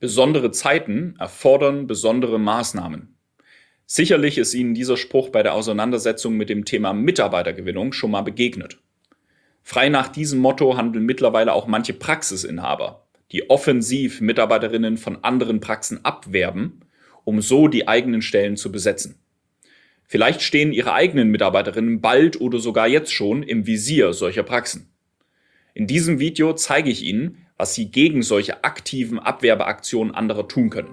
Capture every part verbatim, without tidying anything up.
Besondere Zeiten erfordern besondere Maßnahmen. Sicherlich ist Ihnen dieser Spruch bei der Auseinandersetzung mit dem Thema Mitarbeitergewinnung schon mal begegnet. Frei nach diesem Motto handeln mittlerweile auch manche Praxisinhaber, die offensiv Mitarbeiterinnen von anderen Praxen abwerben, um so die eigenen Stellen zu besetzen. Vielleicht stehen Ihre eigenen Mitarbeiterinnen bald oder sogar jetzt schon im Visier solcher Praxen. In diesem Video zeige ich Ihnen, was Sie gegen solche aktiven Abwerbeaktionen anderer tun können.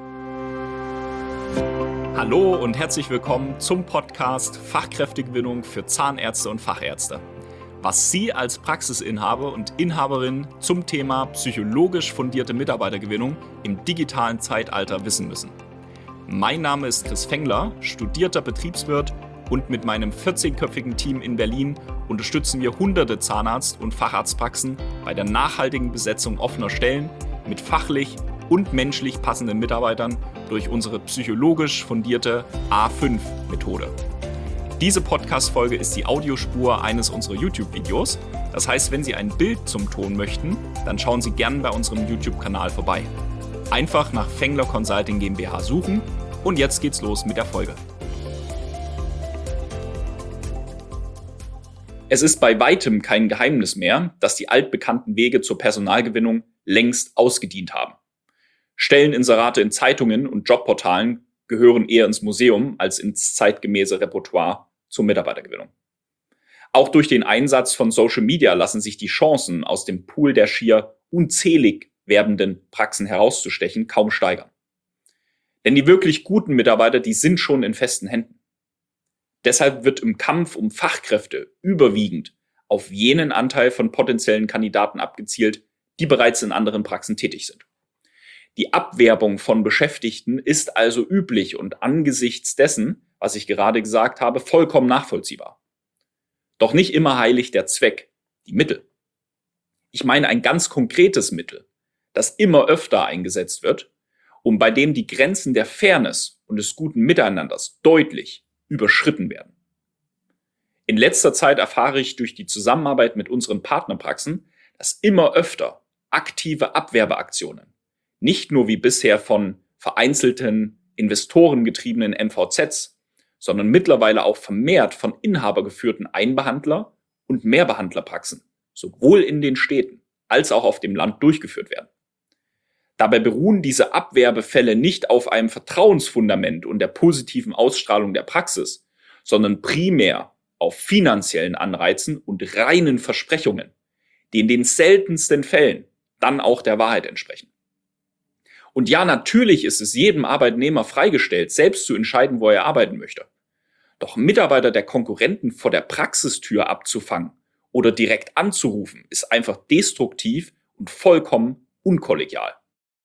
Hallo und herzlich willkommen zum Podcast Fachkräftegewinnung für Zahnärzte und Fachärzte. Was Sie als Praxisinhaber und Inhaberin zum Thema psychologisch fundierte Mitarbeitergewinnung im digitalen Zeitalter wissen müssen. Mein Name ist Chris Fengler, studierter Betriebswirt, und mit meinem vierzehnköpfigen Team in Berlin unterstützen wir hunderte Zahnarzt- und Facharztpraxen bei der nachhaltigen Besetzung offener Stellen mit fachlich und menschlich passenden Mitarbeitern durch unsere psychologisch fundierte A fünf Methode. Diese Podcast-Folge ist die Audiospur eines unserer YouTube-Videos. Das heißt, wenn Sie ein Bild zum Ton möchten, dann schauen Sie gerne bei unserem YouTube-Kanal vorbei. Einfach nach Fengler Consulting GmbH suchen und jetzt geht's los mit der Folge. Es ist bei weitem kein Geheimnis mehr, dass die altbekannten Wege zur Personalgewinnung längst ausgedient haben. Stelleninserate in Zeitungen und Jobportalen gehören eher ins Museum als ins zeitgemäße Repertoire zur Mitarbeitergewinnung. Auch durch den Einsatz von Social Media lassen sich die Chancen, aus dem Pool der schier unzählig werbenden Praxen herauszustechen, kaum steigern. Denn die wirklich guten Mitarbeiter, die sind schon in festen Händen. Deshalb wird im Kampf um Fachkräfte überwiegend auf jenen Anteil von potenziellen Kandidaten abgezielt, die bereits in anderen Praxen tätig sind. Die Abwerbung von Beschäftigten ist also üblich und angesichts dessen, was ich gerade gesagt habe, vollkommen nachvollziehbar. Doch nicht immer heiligt der Zweck die Mittel. Ich meine ein ganz konkretes Mittel, das immer öfter eingesetzt wird und bei dem die Grenzen der Fairness und des guten Miteinanders deutlich überschritten werden. In letzter Zeit erfahre ich durch die Zusammenarbeit mit unseren Partnerpraxen, dass immer öfter aktive Abwerbeaktionen, nicht nur wie bisher von vereinzelten investorengetriebenen M V Zs, sondern mittlerweile auch vermehrt von inhabergeführten Einbehandler- und Mehrbehandlerpraxen, sowohl in den Städten als auch auf dem Land durchgeführt werden. Dabei beruhen diese Abwerbefälle nicht auf einem Vertrauensfundament und der positiven Ausstrahlung der Praxis, sondern primär auf finanziellen Anreizen und reinen Versprechungen, die in den seltensten Fällen dann auch der Wahrheit entsprechen. Und ja, natürlich ist es jedem Arbeitnehmer freigestellt, selbst zu entscheiden, wo er arbeiten möchte. Doch Mitarbeiter der Konkurrenten vor der Praxistür abzufangen oder direkt anzurufen, ist einfach destruktiv und vollkommen unkollegial.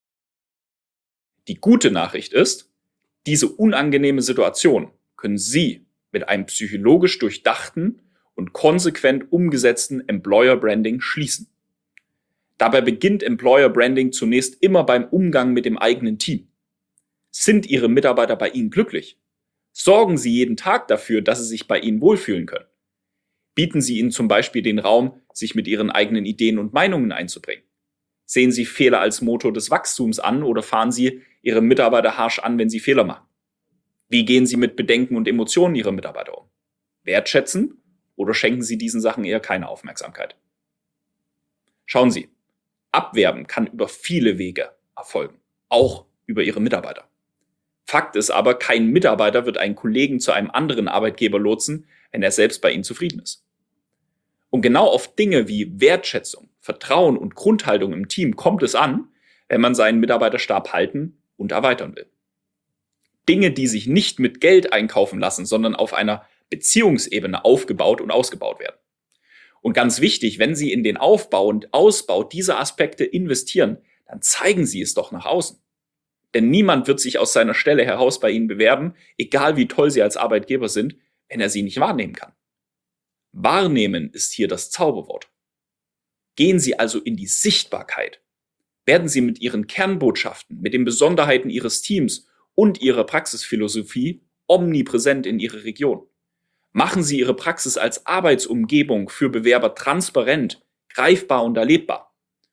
Die gute Nachricht ist, diese unangenehme Situation können Sie mit einem psychologisch durchdachten und konsequent umgesetzten Employer Branding schließen. Dabei beginnt Employer Branding zunächst immer beim Umgang mit dem eigenen Team. Sind Ihre Mitarbeiter bei Ihnen glücklich? Sorgen Sie jeden Tag dafür, dass sie sich bei Ihnen wohlfühlen können. Bieten Sie ihnen zum Beispiel den Raum, sich mit Ihren eigenen Ideen und Meinungen einzubringen. Sehen Sie Fehler als Motor des Wachstums an oder fahren Sie Ihre Mitarbeiter harsch an, wenn sie Fehler machen? Wie gehen Sie mit Bedenken und Emotionen Ihrer Mitarbeiter um? Wertschätzen oder schenken Sie diesen Sachen eher keine Aufmerksamkeit? Schauen Sie, Abwerben kann über viele Wege erfolgen, auch über Ihre Mitarbeiter. Fakt ist aber, kein Mitarbeiter wird einen Kollegen zu einem anderen Arbeitgeber lotsen, wenn er selbst bei Ihnen zufrieden ist. Und genau auf Dinge wie Wertschätzung, Vertrauen und Grundhaltung im Team kommt es an, wenn man seinen Mitarbeiterstab halten und erweitern will. Dinge, die sich nicht mit Geld einkaufen lassen, sondern auf einer Beziehungsebene aufgebaut und ausgebaut werden. Und ganz wichtig, wenn Sie in den Aufbau und Ausbau dieser Aspekte investieren, dann zeigen Sie es doch nach außen. Denn niemand wird sich aus seiner Stelle heraus bei Ihnen bewerben, egal wie toll Sie als Arbeitgeber sind, wenn er Sie nicht wahrnehmen kann. Wahrnehmen ist hier das Zauberwort. Gehen Sie also in die Sichtbarkeit. Werden Sie mit Ihren Kernbotschaften, mit den Besonderheiten Ihres Teams und Ihrer Praxisphilosophie omnipräsent in Ihre Region. Machen Sie Ihre Praxis als Arbeitsumgebung für Bewerber transparent, greifbar und erlebbar.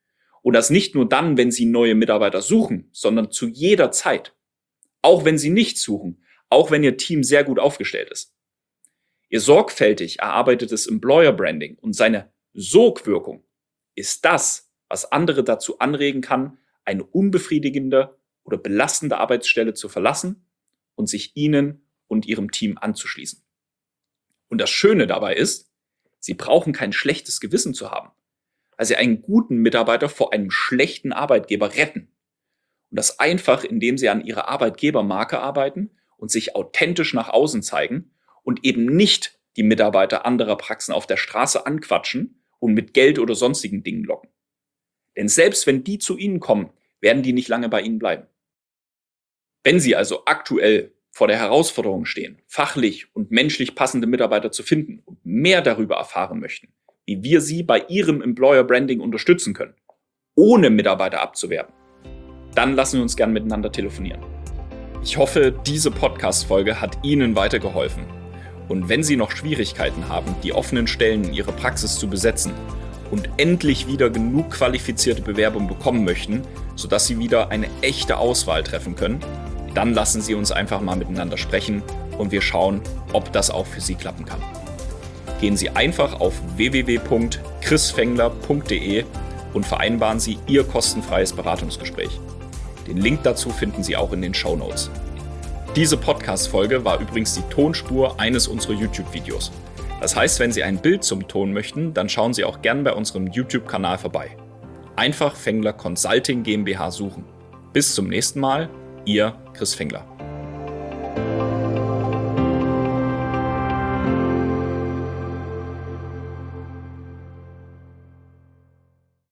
Und das nicht nur dann, wenn Sie neue Mitarbeiter suchen, sondern zu jeder Zeit. Auch wenn Sie nicht suchen, auch wenn Ihr Team sehr gut aufgestellt ist. Ihr sorgfältig erarbeitetes Employer Branding und seine Sogwirkung ist das, was andere dazu anregen kann, eine unbefriedigende oder belastende Arbeitsstelle zu verlassen und sich Ihnen und Ihrem Team anzuschließen. Und das Schöne dabei ist, Sie brauchen kein schlechtes Gewissen zu haben, weil Sie einen guten Mitarbeiter vor einem schlechten Arbeitgeber retten. Und das einfach, indem Sie an Ihrer Arbeitgebermarke arbeiten und sich authentisch nach außen zeigen und eben nicht die Mitarbeiter anderer Praxen auf der Straße anquatschen und mit Geld oder sonstigen Dingen locken. Denn selbst wenn die zu Ihnen kommen, werden die nicht lange bei Ihnen bleiben. Wenn Sie also aktuell vor der Herausforderung stehen, fachlich und menschlich passende Mitarbeiter zu finden und mehr darüber erfahren möchten, wie wir Sie bei Ihrem Employer Branding unterstützen können, ohne Mitarbeiter abzuwerben, dann lassen wir uns gern miteinander telefonieren. Ich hoffe, diese Podcast-Folge hat Ihnen weitergeholfen. Und wenn Sie noch Schwierigkeiten haben, die offenen Stellen in Ihrer Praxis zu besetzen und endlich wieder genug qualifizierte Bewerbungen bekommen möchten, sodass Sie wieder eine echte Auswahl treffen können, dann lassen Sie uns einfach mal miteinander sprechen und wir schauen, ob das auch für Sie klappen kann. Gehen Sie einfach auf w w w punkt chris fengler punkt d e und vereinbaren Sie Ihr kostenfreies Beratungsgespräch. Den Link dazu finden Sie auch in den Shownotes. Diese Podcast-Folge war übrigens die Tonspur eines unserer YouTube-Videos. Das heißt, wenn Sie ein Bild zum Ton möchten, dann schauen Sie auch gern bei unserem YouTube-Kanal vorbei. Einfach Fengler Consulting GmbH suchen. Bis zum nächsten Mal, Ihr Chris Fengler.